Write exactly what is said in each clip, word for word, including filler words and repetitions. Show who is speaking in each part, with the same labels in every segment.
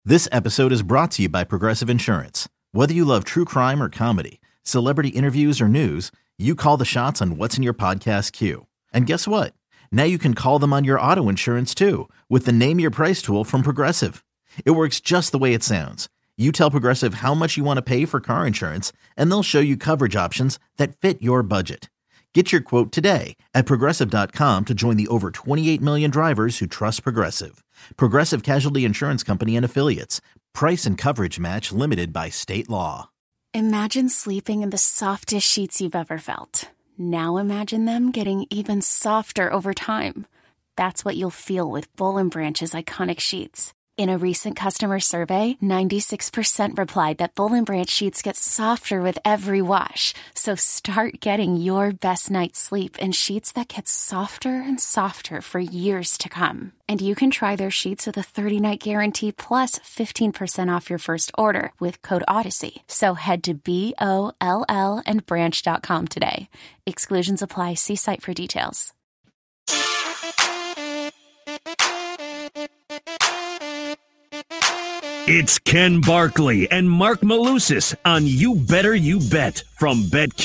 Speaker 1: This episode is brought to you by Progressive Insurance. Whether you love true crime or comedy, celebrity interviews or news, you call the shots on what's in your podcast queue. And guess what? Now you can call them on your auto insurance too with the Name Your Price tool from Progressive. It works just the way it sounds. You tell Progressive how much you want to pay for car insurance, and they'll show you coverage options that fit your budget. Get your quote today at Progressive dot com to join the over twenty-eight million drivers who trust Progressive. Progressive Casualty Insurance Company and Affiliates. Price and coverage match limited by state law.
Speaker 2: Imagine sleeping in the softest sheets you've ever felt. Now imagine them getting even softer over time. That's what you'll feel with Boll and Branch's iconic sheets. In a recent customer survey, ninety-six percent replied that Boll and Branch sheets get softer with every wash. So start getting your best night's sleep in sheets that get softer and softer for years to come. And you can try their sheets with a thirty-night guarantee plus fifteen percent off your first order with code Odyssey. So head to B O L L and branch dot com today. Exclusions apply. See site for details.
Speaker 3: It's Ken Barkley and Mark Malusis on You Better You Bet from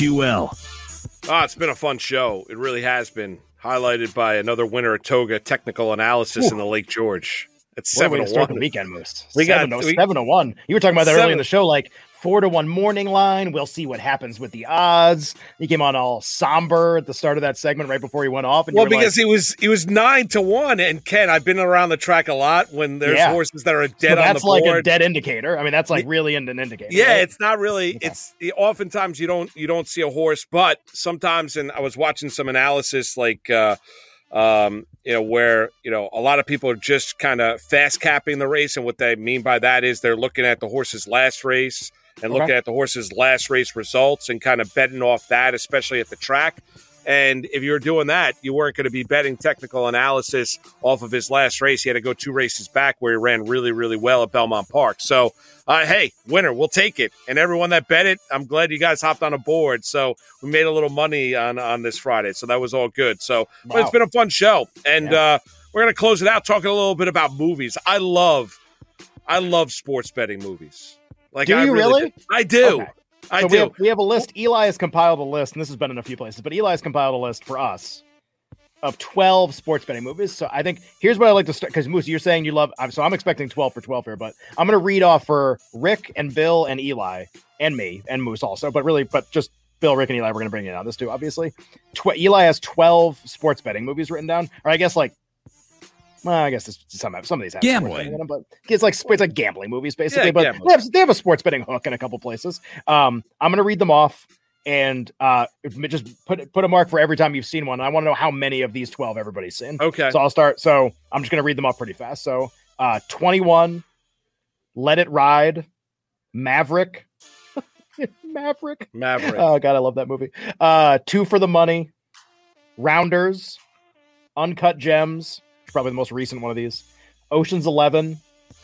Speaker 3: BetQL.
Speaker 4: Ah, it's been a fun show. It really has been. Highlighted by another winner at Toga technical analysis Ooh. in the Lake George. It's
Speaker 5: What a way
Speaker 4: seven
Speaker 5: to
Speaker 4: to
Speaker 5: start
Speaker 4: one.
Speaker 5: the weekend, Moose.
Speaker 4: We
Speaker 5: seven,
Speaker 4: got
Speaker 5: to,
Speaker 4: we,
Speaker 5: seven to one. You were talking about that
Speaker 4: seven.
Speaker 5: earlier in the show, like four to one morning line. We'll see what happens with the odds. He came on all somber at the start of that segment, right before he went off. And
Speaker 4: well,
Speaker 5: you were
Speaker 4: because
Speaker 5: like,
Speaker 4: he was he was nine to one. And Ken, I've been around the track a lot when there's
Speaker 5: Yeah.
Speaker 4: horses that are dead
Speaker 5: so
Speaker 4: on the
Speaker 5: that's like
Speaker 4: board.
Speaker 5: a dead indicator. I mean, that's like really an indicator.
Speaker 4: Yeah,
Speaker 5: right?
Speaker 4: it's not really.
Speaker 5: Okay.
Speaker 4: It's oftentimes you don't you don't see a horse, but sometimes. And I was watching some analysis, like uh, um, you know, where you know a lot of people are just kind of fast capping the race, and what they mean by that is they're looking at the horse's last race and
Speaker 5: Okay.
Speaker 4: looking at the horse's last race results and kind of betting off that, especially at the track. And if you were doing that, you weren't going to be betting technical analysis off of his last race. He had to go two races back where he ran really, really well at Belmont Park. So, uh, hey, winner, we'll take it. And everyone that bet it, I'm glad you guys hopped on a board. So we made a little money on, on this Friday. So that was all good. So but
Speaker 5: Wow.
Speaker 4: it's been a fun show. And
Speaker 5: Yeah.
Speaker 4: uh, we're going to close it out talking a little bit about movies. I love, I love sports betting movies. Like,
Speaker 5: Do
Speaker 4: I
Speaker 5: you really?
Speaker 4: do. I do.
Speaker 5: Okay.
Speaker 4: I
Speaker 5: so
Speaker 4: do.
Speaker 5: we have, we have a list. Eli has compiled a list, and this has been in a few places, but Eli has compiled a list for us of twelve sports betting movies. So I think here's what I like to start, because Moose, you're saying you love, I'm- so I'm expecting twelve for twelve here, but I'm going to read off for Rick and Bill and Eli and me and Moose also, but really, but just Bill, Rick, and Eli, we're going to bring in on this too, obviously. Tw- Eli has twelve sports betting movies written down, or I guess like, well, I guess this, some some of these have
Speaker 6: Gambling.
Speaker 5: sports betting in them, but it's like it's like gambling movies basically.
Speaker 4: Yeah,
Speaker 5: but
Speaker 4: gambling.
Speaker 5: they have, they have a sports betting hook in a couple places. Um, I'm going to read them off, and uh, just put put a mark for every time you've seen one. I want to know how many of these twelve everybody's seen.
Speaker 4: Okay.
Speaker 5: So I'll start. So I'm just going to read them off pretty fast. So uh, twenty-one, Let It Ride, Maverick, Maverick,
Speaker 4: Maverick.
Speaker 5: Oh God, I love that movie. Uh, Two for the Money, Rounders, Uncut Gems. Probably the most recent one of these. Ocean's Eleven,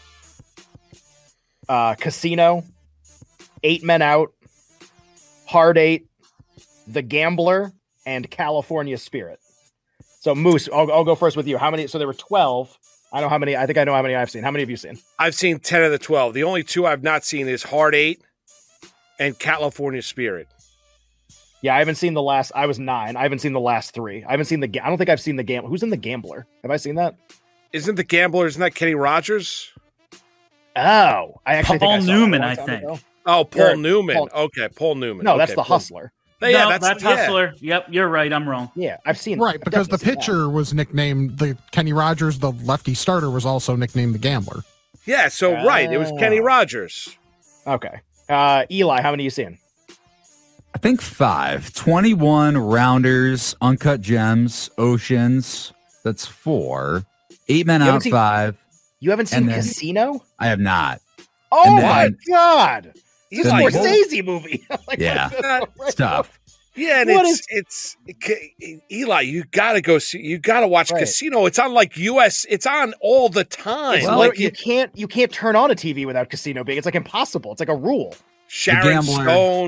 Speaker 5: uh, Casino, Eight Men Out, Hard Eight, The Gambler, and California Spirit. So Moose, I'll, I'll go first with you. How many? So there were twelve. I know how many. I think I know how many I've seen. How many have you seen?
Speaker 4: I've seen ten of the twelve. The only two I've not seen is Hard Eight and California Spirit.
Speaker 5: Yeah, I haven't seen the last. I was nine. I haven't seen the last three. I haven't seen the. I don't think I've seen the Gambler. Who's in the Gambler? Have I seen that?
Speaker 4: Isn't the Gambler, isn't that Kenny Rogers?
Speaker 5: Oh, I actually
Speaker 6: Paul
Speaker 5: think I saw
Speaker 6: Newman,
Speaker 5: that a long
Speaker 6: I
Speaker 5: time
Speaker 6: think.
Speaker 5: ago.
Speaker 4: Oh, Paul
Speaker 5: Or-
Speaker 4: Newman.
Speaker 5: Paul-
Speaker 4: okay, Paul Newman.
Speaker 5: No,
Speaker 4: okay,
Speaker 5: that's the
Speaker 4: Paul-
Speaker 5: Hustler.
Speaker 4: Yeah,
Speaker 6: no,
Speaker 4: that's,
Speaker 6: that's
Speaker 4: yeah.
Speaker 6: Hustler. Yep, you're right. I'm wrong.
Speaker 5: Yeah, I've seen
Speaker 7: Right,
Speaker 5: I've
Speaker 7: because the
Speaker 5: definitely seen that.
Speaker 7: pitcher was nicknamed the Kenny Rogers, the lefty starter was also nicknamed the Gambler.
Speaker 4: Yeah, so right. It was Kenny
Speaker 5: Oh.
Speaker 4: Rogers.
Speaker 5: Okay. Uh, Eli, how many you seen?
Speaker 8: I think five. twenty-one Rounders, Uncut Gems, Oceans. That's four. Eight Men
Speaker 5: You
Speaker 8: Out,
Speaker 5: haven't seen-
Speaker 8: five.
Speaker 5: You haven't seen
Speaker 8: And then-
Speaker 5: Casino?
Speaker 8: I have not.
Speaker 5: Oh
Speaker 8: and
Speaker 5: my
Speaker 8: then-
Speaker 5: God! It's a
Speaker 8: Then-
Speaker 5: Scorsese movie. Like,
Speaker 8: Yeah.
Speaker 5: right.
Speaker 8: It's tough.
Speaker 4: Yeah, and
Speaker 5: What
Speaker 4: it's,
Speaker 5: is-
Speaker 4: it's it's Eli. You gotta go see. You gotta watch
Speaker 5: Right.
Speaker 4: Casino. It's on like U S. It's on all the time.
Speaker 5: It's
Speaker 8: Well,
Speaker 5: like
Speaker 4: like
Speaker 5: you can't you can't turn on a T V without Casino being. It's like impossible. It's like a rule.
Speaker 4: Sharon
Speaker 8: Gambler.
Speaker 4: Stone.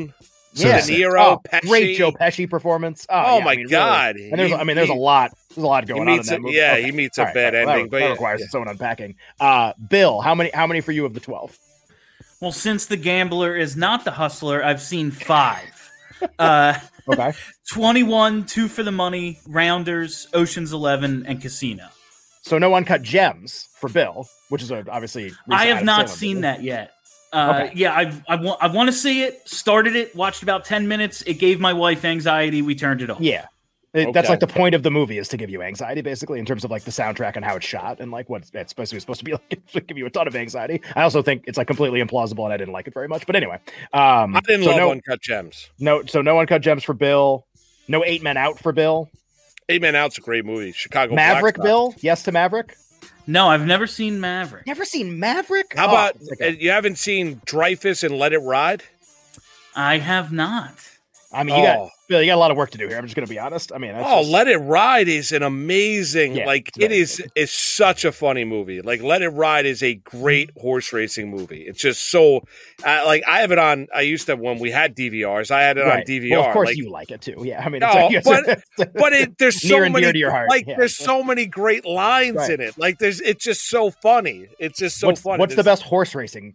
Speaker 5: Yeah,
Speaker 4: De Niro,
Speaker 5: oh,
Speaker 4: Pesci.
Speaker 5: great Joe Pesci performance. Oh,
Speaker 4: Oh,
Speaker 5: yeah,
Speaker 4: my
Speaker 5: I mean,
Speaker 4: God.
Speaker 5: Really. And there's,
Speaker 4: He-
Speaker 5: I mean, there's
Speaker 4: he-
Speaker 5: a lot. There's a lot
Speaker 4: He
Speaker 5: going on in
Speaker 4: meets
Speaker 5: that
Speaker 4: a,
Speaker 5: movie.
Speaker 4: yeah,
Speaker 5: Okay.
Speaker 4: he meets a
Speaker 5: All right,
Speaker 4: bad
Speaker 5: that-
Speaker 4: ending,
Speaker 5: that,
Speaker 4: but
Speaker 5: that
Speaker 4: yeah,
Speaker 5: requires
Speaker 4: yeah.
Speaker 5: its own unpacking. Uh, Bill, how many? How many for you of the twelve?
Speaker 6: Well, since The Gambler is not The Hustler, I've seen five. Uh,
Speaker 5: Okay.
Speaker 6: twenty-one, Two for the Money, Rounders, Ocean's Eleven, and Casino.
Speaker 5: So no Uncut Gems for Bill, which is a, obviously.
Speaker 6: I have
Speaker 5: Adam
Speaker 6: not
Speaker 5: Sandler
Speaker 6: seen
Speaker 5: movie.
Speaker 6: that yet. Uh,
Speaker 5: Okay.
Speaker 6: Yeah, I I want I want to see it. Started it, watched about ten minutes. It gave my wife anxiety. We turned it off.
Speaker 5: Yeah. It- That's
Speaker 4: Okay.
Speaker 5: like the point of the movie is to give you anxiety, basically, in terms of like the soundtrack and how it's shot and like what it's supposed to be supposed to be like to give you a ton of anxiety. I also think it's like completely implausible and I didn't like it very much. But anyway, um,
Speaker 4: I didn't
Speaker 5: so
Speaker 4: love
Speaker 5: no,
Speaker 4: Uncut Gems.
Speaker 5: no, so no Uncut Gems for Bill. No Eight Men Out for Bill.
Speaker 4: Eight Man Out's a great movie. Chicago
Speaker 5: Maverick
Speaker 4: Black Stars.
Speaker 5: Bill. Yes to Maverick.
Speaker 6: No, I've never seen Maverick.
Speaker 5: Never seen Maverick.
Speaker 4: How
Speaker 5: Oh,
Speaker 4: about
Speaker 5: it's like a-
Speaker 4: uh, you haven't seen Dreyfus and Let It Ride?
Speaker 6: I have not.
Speaker 5: I mean, you got
Speaker 4: Oh.
Speaker 5: Bill. You got a lot of work to do here. I'm just going to be honest. I mean, that's
Speaker 4: Oh,
Speaker 5: just-
Speaker 4: Let It Ride is an amazing,
Speaker 5: Yeah,
Speaker 4: like
Speaker 5: it's
Speaker 4: it
Speaker 5: very
Speaker 4: is
Speaker 5: good.
Speaker 4: is such a funny movie. Like Let It Ride is a great horse racing movie. It's just so, uh, like I have it on. I used to when we had D V Rs. I had it on
Speaker 5: right.
Speaker 4: D V R.
Speaker 5: Well, of course
Speaker 4: like,
Speaker 5: you like it too. Yeah, I mean,
Speaker 4: No,
Speaker 5: it's
Speaker 4: but-
Speaker 5: like,
Speaker 4: but it, there's so
Speaker 5: Near and dear
Speaker 4: many
Speaker 5: to your heart,
Speaker 4: like
Speaker 5: yeah.
Speaker 4: there's so many great lines
Speaker 5: Right.
Speaker 4: in it. Like there's it's just so funny. It's just so
Speaker 5: what's,
Speaker 4: funny.
Speaker 5: what's the
Speaker 4: There's-
Speaker 5: best horse racing?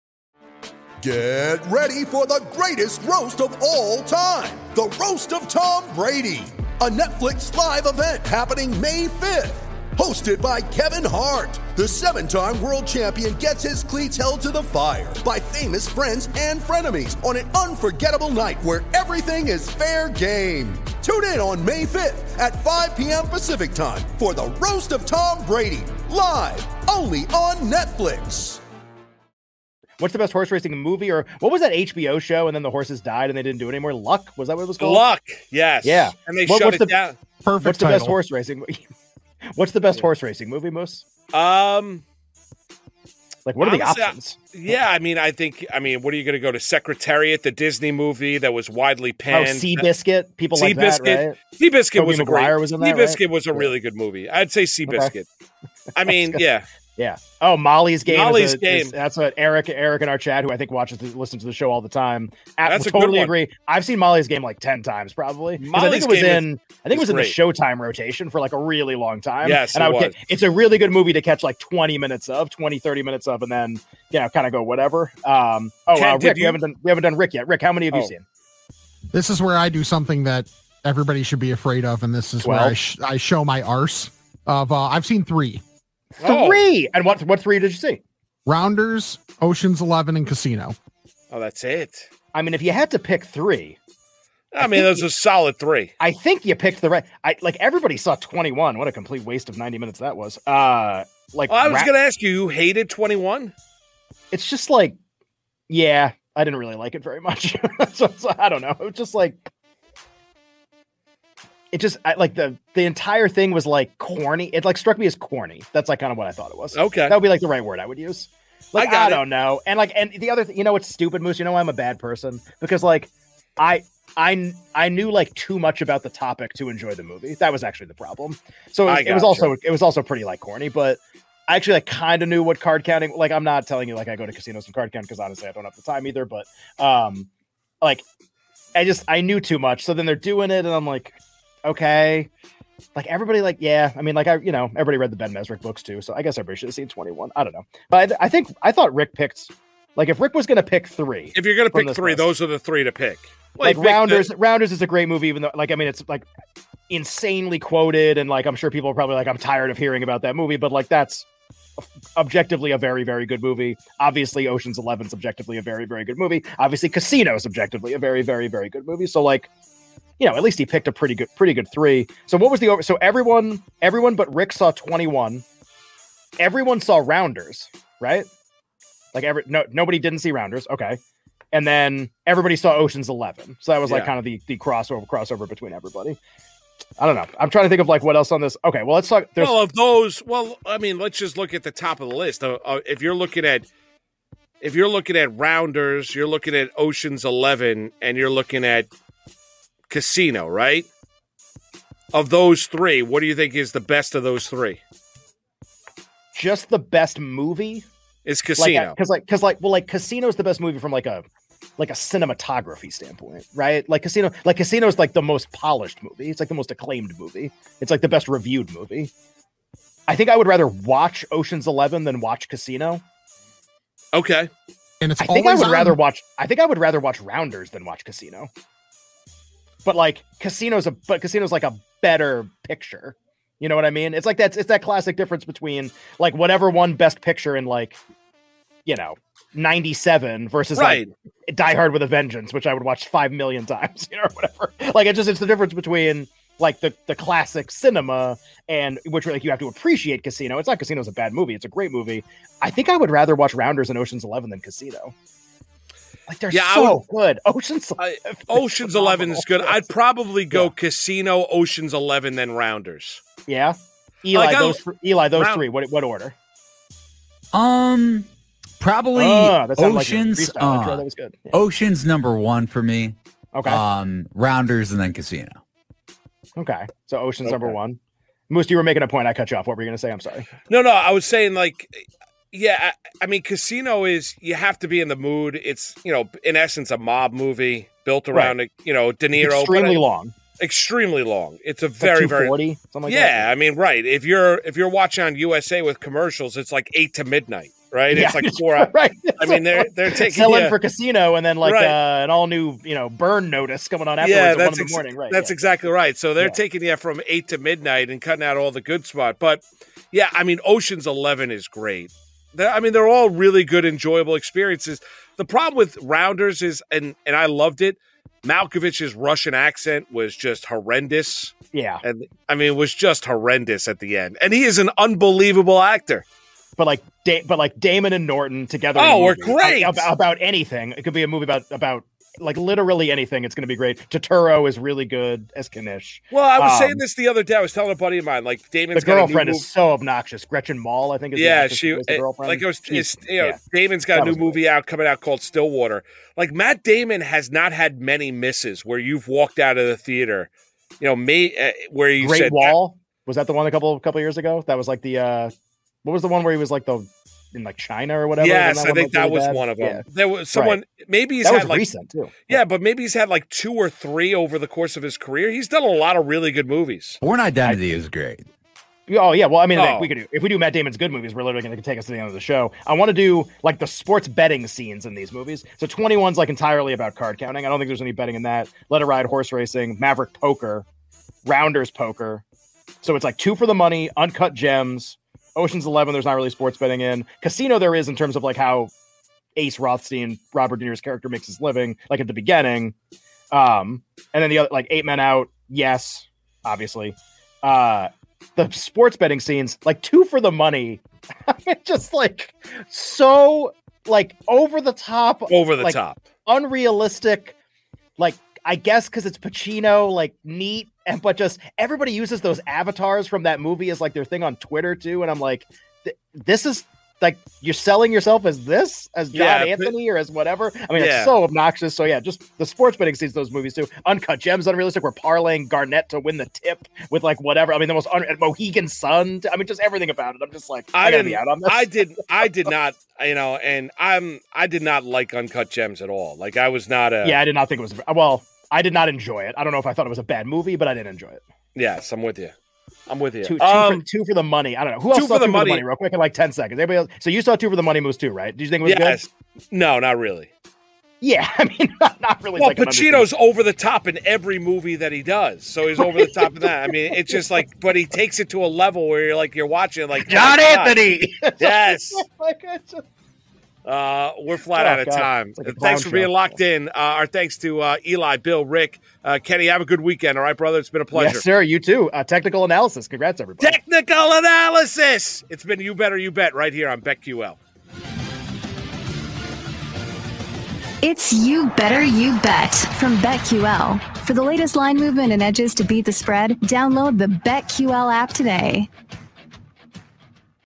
Speaker 9: Get ready for the greatest roast of all time, the Roast of Tom Brady, a Netflix live event happening May fifth. Hosted by Kevin Hart, the seven-time world champion gets his cleats held to the fire by famous friends and frenemies on an unforgettable night where everything is fair game. Tune in on May fifth at five p.m. Pacific time for the Roast of Tom Brady, live only on Netflix.
Speaker 5: What's the best horse racing movie? Or what was that H B O show? And then the horses died and they didn't do it anymore. Luck? Was that what it was called?
Speaker 4: Luck, yes,
Speaker 5: Yeah.
Speaker 4: and they
Speaker 5: What-
Speaker 4: shut
Speaker 5: what's
Speaker 4: it
Speaker 5: the-
Speaker 4: down.
Speaker 7: Perfect
Speaker 5: What's the
Speaker 7: title.
Speaker 5: best horse racing? mo- What's the best horse racing movie, Moose?
Speaker 4: Um,
Speaker 5: Like, what are the
Speaker 4: Honestly, I-
Speaker 5: options?
Speaker 4: yeah, I mean, I think, I mean, what are you going to go to Secretariat, the Disney movie that was widely
Speaker 5: Oh,
Speaker 4: panned?
Speaker 5: Seabiscuit, people like that,
Speaker 4: Seabiscuit.
Speaker 5: right?
Speaker 4: Seabiscuit
Speaker 5: Tobey
Speaker 4: was a
Speaker 5: Maguire
Speaker 4: great.
Speaker 5: was in that, right?
Speaker 4: Seabiscuit was a really good movie. I'd say Seabiscuit. I mean, yeah,
Speaker 5: Yeah. Oh, Molly's Game.
Speaker 4: Molly's
Speaker 5: is a,
Speaker 4: Game.
Speaker 5: is- that's what Eric, Eric in our chat, who I think watches, the, listens to the show all the time. I
Speaker 4: That's a good
Speaker 5: totally
Speaker 4: one.
Speaker 5: agree. I've seen Molly's Game like ten times, probably. 'Cause I
Speaker 4: Molly's
Speaker 5: think it was
Speaker 4: Game
Speaker 5: in. I think it was
Speaker 4: is
Speaker 5: in the
Speaker 4: great.
Speaker 5: Showtime rotation for like a really long time.
Speaker 4: Yes,
Speaker 5: and
Speaker 4: it
Speaker 5: I would
Speaker 4: was.
Speaker 5: Get, it's a really good movie to catch like twenty minutes of, twenty, thirty minutes of, and then you know, kind of go whatever. Um. Oh,
Speaker 4: Ken,
Speaker 5: uh,
Speaker 4: did
Speaker 5: Rick, we
Speaker 4: you-
Speaker 5: haven't done we haven't done Rick yet. Rick, how many have you
Speaker 4: Oh.
Speaker 5: seen?
Speaker 7: This is where I do something that everybody should be afraid of, and this is where I,
Speaker 5: twelve?
Speaker 7: sh- I show my arse. Of uh, I've seen three:
Speaker 4: Oh.
Speaker 5: Three. And what what three did you see?
Speaker 7: Rounders, Ocean's Eleven, and Casino.
Speaker 4: Oh, that's it.
Speaker 5: I mean, if you had to pick three,
Speaker 4: I mean, those are solid three.
Speaker 5: I think you picked the right. I like everybody saw twenty-one. What a complete waste of ninety minutes that was. Uh, like
Speaker 4: Well, I was
Speaker 5: Ra-
Speaker 4: going to ask you, you hated twenty-one?
Speaker 5: it's just like, yeah, I didn't really like it very much. so, so I don't know. It was just like, it just I, like the the entire thing was like corny. It like struck me as corny. That's like kind of what I thought it was.
Speaker 4: Okay.
Speaker 5: That would be like the right word I would use. Like
Speaker 4: I got
Speaker 5: I,
Speaker 4: it.
Speaker 5: don't know. And like and the other thing, you know what's stupid, Moose? You know why I'm a bad person? Because like I I I knew like too much about the topic to enjoy the movie. That was actually the problem. So it was,
Speaker 4: I
Speaker 5: it was
Speaker 4: gotcha.
Speaker 5: also it was also pretty like corny, but I actually like kind of knew what card counting. Like I'm not telling you like I go to casinos and card count because honestly I don't have the time either. But um, like I just I knew too much. So then they're doing it, and I'm like, okay. Like everybody, like yeah. I mean, like I, you know, everybody read the Ben Mesrick books too, so I guess everybody should have seen twenty-one. I don't know, but I, I think I thought Rick picked. Like if Rick was going to pick three,
Speaker 4: If you're going to
Speaker 5: from
Speaker 4: pick
Speaker 5: this
Speaker 4: three,
Speaker 5: list.
Speaker 4: those are the three to pick. Well,
Speaker 5: like
Speaker 4: you picked the-
Speaker 5: Rounders, Rounders is a great movie, even though like I mean it's like insanely quoted, and like I'm sure people are probably like I'm tired of hearing about that movie, but like that's objectively a very very good movie. Obviously, Ocean's Eleven is objectively a very very good movie. Obviously, Casino is objectively a very very very good movie. So like, you know, at least he picked a pretty good pretty good three. So what was the over? So everyone everyone but Rick saw twenty-one. Everyone saw Rounders, right? Like every no nobody didn't see Rounders. Okay. And then everybody saw Ocean's Eleven. So that was like
Speaker 4: Yeah.
Speaker 5: kind of the, the crossover crossover between everybody. I don't know. I'm trying to think of like what else on this. Okay, well let's talk. There's
Speaker 4: Well, of those, well, I mean, let's just look at the top of the list. Uh, uh, if you're looking at, if you're looking at Rounders, you're looking at Ocean's Eleven, and you're looking at Casino, right? Of those three, what do you think is the best of those three?
Speaker 5: just the best movie.
Speaker 4: It's Casino.
Speaker 5: Because like because like well like Casino's the best movie from like a like a cinematography standpoint, right? Like Casino, like Casino is like the most polished movie. It's like the most acclaimed movie. It's like the best reviewed movie. I think I would rather watch Ocean's Eleven than watch Casino.
Speaker 4: Okay.
Speaker 7: And it's
Speaker 5: I think I would
Speaker 7: on.
Speaker 5: rather watch. I think I would rather watch Rounders than watch Casino. But like Casino's a, but Casino's like a better picture. You know what I mean? It's like that's it's that classic difference between like whatever won Best Picture in like, you know, ninety-seven versus
Speaker 4: right.
Speaker 5: like Die Hard with a Vengeance, which I would watch five million times, you know, or whatever. Like it's just it's the difference between like the the classic cinema and which like you have to appreciate Casino. It's not Casino's a bad movie; it's a great movie. I think I would rather watch Rounders and Ocean's Eleven than Casino. Like they're
Speaker 4: yeah,
Speaker 5: so would, good. Ocean's
Speaker 4: I, Ocean's Eleven is good. I'd probably go yeah. Casino, Ocean's Eleven, then Rounders.
Speaker 5: Yeah, Eli,
Speaker 4: like,
Speaker 5: those th- Eli, those
Speaker 4: round-
Speaker 5: three. What what order?
Speaker 8: Um, probably
Speaker 5: oh, that
Speaker 8: Ocean's.
Speaker 5: Like
Speaker 8: uh,
Speaker 5: that was good. Yeah.
Speaker 8: Ocean's number one for me.
Speaker 5: Okay.
Speaker 8: Um, Rounders and then Casino.
Speaker 5: Okay, so Ocean's
Speaker 4: okay.
Speaker 5: number one. Moose, you were making a point. I cut you off. What were you going to say? I'm sorry.
Speaker 4: No, no, I was saying like, yeah, I, I mean, Casino is you have to be in the mood. It's you know, in essence, a mob movie built around
Speaker 5: right.
Speaker 4: you know De Niro.
Speaker 5: Extremely
Speaker 4: but,
Speaker 5: long.
Speaker 4: Extremely long. It's a
Speaker 5: it's
Speaker 4: very
Speaker 5: like
Speaker 4: very
Speaker 5: something like
Speaker 4: yeah.
Speaker 5: that.
Speaker 4: I mean, right. If you're if you're watching on U S A with commercials, it's like eight to midnight. Right,
Speaker 5: yeah,
Speaker 4: it's like four hours.
Speaker 5: Right,
Speaker 4: I mean, they're they're taking
Speaker 5: selling
Speaker 4: yeah.
Speaker 5: for Casino, and then like
Speaker 4: right.
Speaker 5: uh, an all new, you know, burn notice coming on afterwards
Speaker 4: yeah,
Speaker 5: at
Speaker 4: that's
Speaker 5: one in the
Speaker 4: ex-
Speaker 5: morning. Right,
Speaker 4: that's
Speaker 5: yeah.
Speaker 4: exactly right. So they're
Speaker 5: yeah.
Speaker 4: taking you from eight to midnight and cutting out all the good spot. But yeah, I mean, Ocean's Eleven is great. They're, I mean, they're all really good, enjoyable experiences. The problem with Rounders is, and and I loved it. Malkovich's Russian accent was just horrendous.
Speaker 5: Yeah,
Speaker 4: and I mean, it was just horrendous at the end. And he is an unbelievable actor.
Speaker 5: But like, da- but like Damon and Norton together.
Speaker 4: Oh, we're
Speaker 5: movie,
Speaker 4: great
Speaker 5: about, about anything. It could be a movie about about like literally anything. It's going to be great. Turturro is really good as Kanish.
Speaker 4: Well, I was
Speaker 5: um,
Speaker 4: saying this the other day. I was telling a buddy of mine, like Damon's
Speaker 5: the girlfriend
Speaker 4: got a new
Speaker 5: is so obnoxious. Gretchen Mol, I think. Is
Speaker 4: yeah,
Speaker 5: the
Speaker 4: she
Speaker 5: who the girlfriend.
Speaker 4: like it was.
Speaker 5: She's,
Speaker 4: you know,
Speaker 5: yeah.
Speaker 4: Damon's got
Speaker 5: That
Speaker 4: a new movie
Speaker 5: great.
Speaker 4: out coming out called Stillwater. Like Matt Damon has not had many misses where you've walked out of the theater. You know, may, uh, where you
Speaker 5: Great
Speaker 4: said
Speaker 5: Wall was that the one a couple couple years ago? That was like the uh, what was the one where he was like the in like China or whatever?
Speaker 4: Yes,
Speaker 5: that
Speaker 4: I
Speaker 5: one,
Speaker 4: think
Speaker 5: like,
Speaker 4: that
Speaker 5: really
Speaker 4: was
Speaker 5: bad?
Speaker 4: one of them.
Speaker 5: Yeah.
Speaker 4: There was someone.
Speaker 5: Right.
Speaker 4: Maybe he's
Speaker 5: that
Speaker 4: had
Speaker 5: was
Speaker 4: like
Speaker 5: recent too.
Speaker 4: Yeah, but maybe he's had like two or three over the course of his career. He's done a lot of really good movies.
Speaker 8: Born Identity I, is great.
Speaker 5: Oh yeah, well, I mean,
Speaker 4: oh.
Speaker 5: like, we could do if we do Matt Damon's good movies, we're literally going to take us to the end of the show. I want to do like the sports betting scenes in these movies. So twenty-one's like entirely about card counting. I don't think there's any betting in that. Let It Ride, horse racing, Maverick poker, Rounders poker. So it's like two for the money, Uncut Gems, Ocean's Eleven. There's not really sports betting in. Casino there is in terms of like how Ace Rothstein, Robert De Niro's character, makes his living, like at the beginning. Um, and then the other like Eight Men Out, yes, obviously. Uh, the sports betting scenes, like two for the money, just like so like over the top,
Speaker 4: over the
Speaker 5: like,
Speaker 4: top,
Speaker 5: unrealistic. Like I guess because it's Pacino, like neat, and but just everybody uses those avatars from that movie as like their thing on Twitter too, and I'm like, th- this is. Like you're selling yourself as this, as John
Speaker 4: yeah,
Speaker 5: Anthony, or as whatever. I mean,
Speaker 4: yeah.
Speaker 5: it's so obnoxious. So yeah, just the sports betting scenes, those movies too. Uncut Gems, unrealistic. We're parlaying Garnett to win the tip with like whatever. I mean, the most un- Mohegan Sun. To, I mean, just everything about it. I'm just like, I, I gotta be out on this.
Speaker 4: I did, I did not, you know, and I'm, I did not like Uncut Gems at all. Like I was not a.
Speaker 5: Yeah, I did not think it was. Well, I did not enjoy it. I don't know if I thought it was a bad movie, but I didn't enjoy it.
Speaker 4: Yes, I'm with you. I'm with you.
Speaker 5: Two, two,
Speaker 4: um,
Speaker 5: for, two for the money. I don't know. Who else
Speaker 4: two
Speaker 5: saw
Speaker 4: for the
Speaker 5: two
Speaker 4: money.
Speaker 5: for the money real quick in like ten seconds? Anybody else? So you saw Two for the Money Moose too, right? Did you think it was
Speaker 4: yes.
Speaker 5: good?
Speaker 4: No, not really.
Speaker 5: Yeah, I mean, not, not really.
Speaker 4: Well,
Speaker 5: like
Speaker 4: Pacino's over the top in every movie that he does, so he's over the top of that. I mean, it's just like, but he takes it to a level where you're like, you're watching like
Speaker 5: John
Speaker 4: oh
Speaker 5: Anthony.
Speaker 4: Yes.
Speaker 5: Like, just...
Speaker 4: Uh, we're flat
Speaker 5: oh,
Speaker 4: out of
Speaker 5: God.
Speaker 4: time.
Speaker 5: Like
Speaker 4: thanks for
Speaker 5: show.
Speaker 4: being locked in. Uh, our thanks to uh, Eli, Bill, Rick, uh, Kenny. Have a good weekend. All right, brother. It's been a pleasure.
Speaker 5: Yes, sir. You too. Uh, technical analysis. Congrats, everybody.
Speaker 4: Technical analysis. It's been You Better You Bet right here on BetQL.
Speaker 10: It's You Better You Bet from BetQL. For the latest line movement and edges to beat the spread, download the BetQL app today.